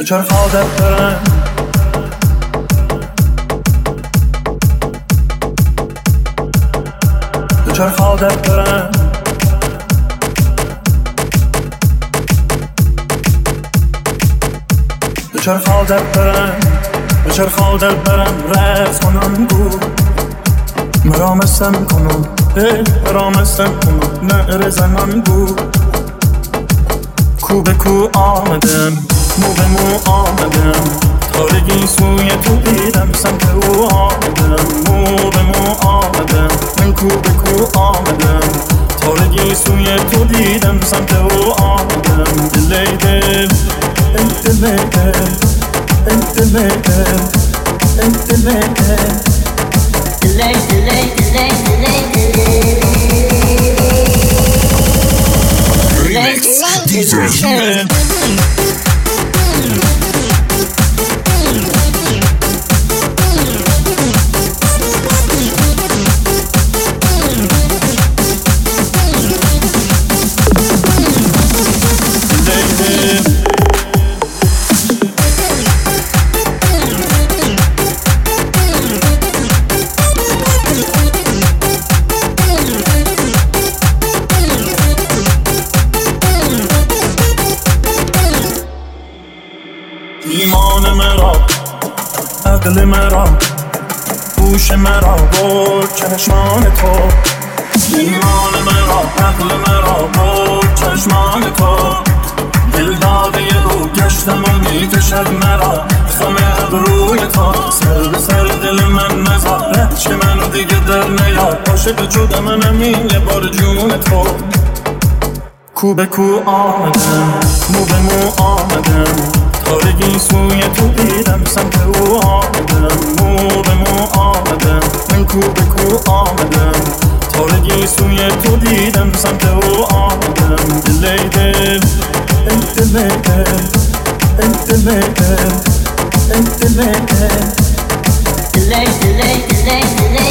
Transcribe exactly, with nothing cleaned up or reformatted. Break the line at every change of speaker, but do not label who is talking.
چرا خادت برم چرا خادت برم چرا خادت برم چرا خادت برم رفت کنم گو مرامستم کنم مرامستم کنم نهر زنم گو کو به کو آمدم مو به مو آمدم تارگی سوی تو دیدم سمت او آمدم مو به مو آمدم من کو به کو آمدم تارگی سوی تو دیدم سمت او آمدم دل دل دل دل دل دل دل ایمان مرا عقل مرا گوش مرا برد چشمان تو ایمان مرا عقل مرا برد چشمان تو دل داده رو گشتم و میکشد مرا خم ابروی تو سر به سر دل من نزار چه من دیگه در نیاد عاشق جود منم این یه بار جون تو کو به کو آمدم مو به مو آمدم تارگی سوی تو دیدم سمت او آمدم مو به مو آمدم من کو به کو آمدم تارگی سوی تو دیدم سمت او آمدم دل دل دل دل دل دل دل دل